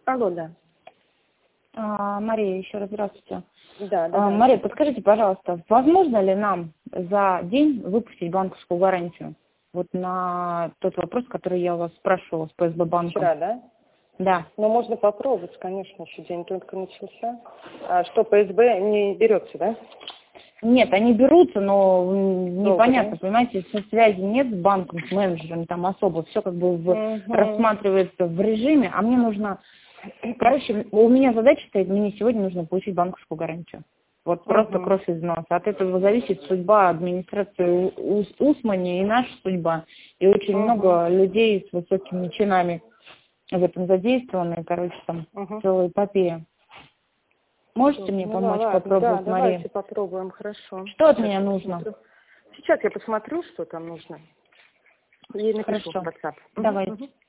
Алло, да. Мария, еще раз здравствуйте. Да, да. Мария, подскажите, пожалуйста, возможно ли нам за день выпустить банковскую гарантию? Вот на тот вопрос, который я у вас спрашивала с ПСБ банком. Вчера, да? Да. Ну, можно попробовать, конечно, еще день только начался. А что, ПСБ не берется, да? Нет, они берутся, но непонятно, да? понимаете, связи нет с банком, с менеджером там особо, все как бы рассматривается в режиме, а мне нужно, короче, у меня задача стоит, мне сегодня нужно получить банковскую гарантию. Вот просто кровь из носа. От этого зависит судьба администрации Усмани и наша судьба. И очень много людей с высокими чинами в этом задействованы, короче, там целая эпопея. Можете мне помочь попробовать, да, Мария? давайте попробуем, хорошо. Что от меня нужно? Сейчас я посмотрю, что там нужно. И напишу в WhatsApp. Давайте.